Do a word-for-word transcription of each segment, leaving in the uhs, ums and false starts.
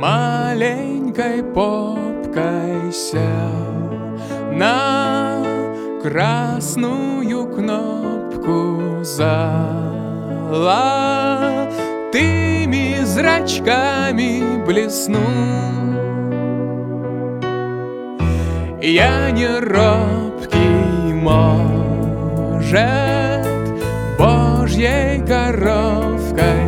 маленькой попкой сел на красную кнопку золотыми зрачками блеснул. Я не робкий, может, Божьей коровкой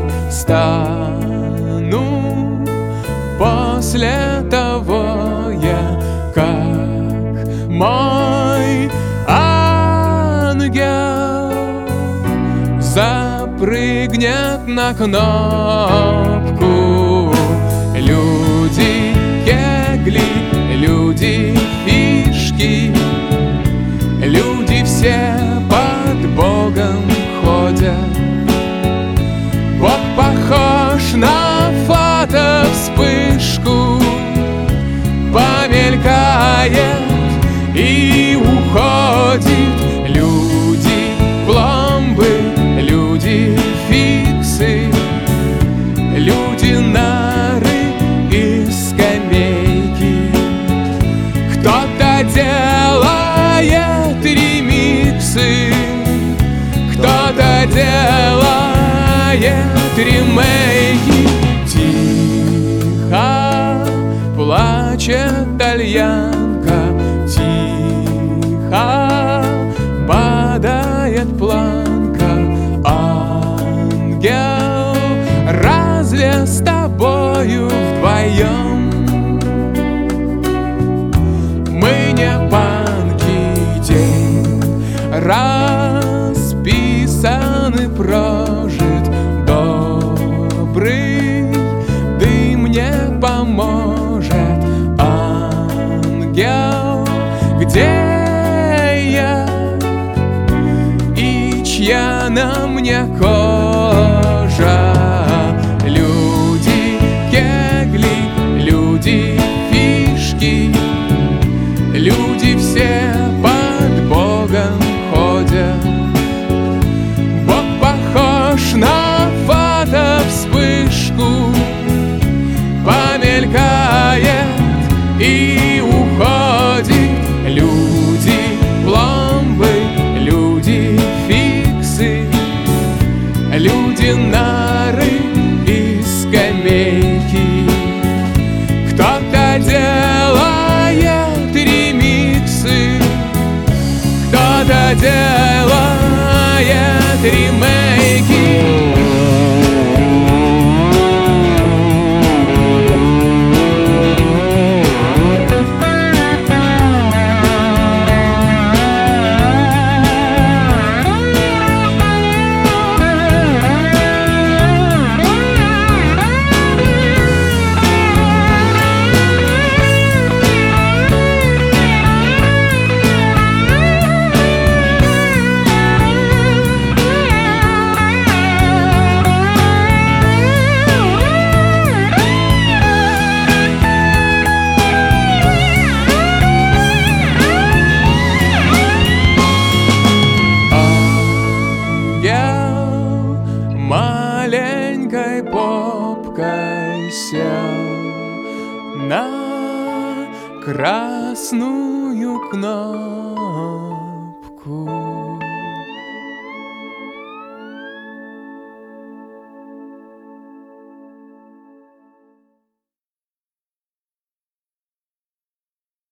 стану после того я, как мой ангел запрыгнет на кнопку. Люди кегли, люди фишки, люди все под Богом ходят. Бог похож на фотовспышку, помелькает и уходит. Люди пломбы, люди фиксы, люди нары и скамейки. Кто-то делает ремиксы, кто-то делает ремейки. Тихо плачет тальянка, тихо падает планка. Ангел, разве с тобою вдвоем мы не панки? День расписан и прожит добрый, ты мне поможет. Ангел, где я и чья на мне кожа? Люди кегли, люди фишки, люди все под Богом ходят. Бог похож на фотовспышку, помелькает и уходит. Люди пломбы, люди фиксы, люди нары и скамейки. Кто-то делает ремиксы, кто-то делает ремейки. Маленькой попкой сел на красную кнопку.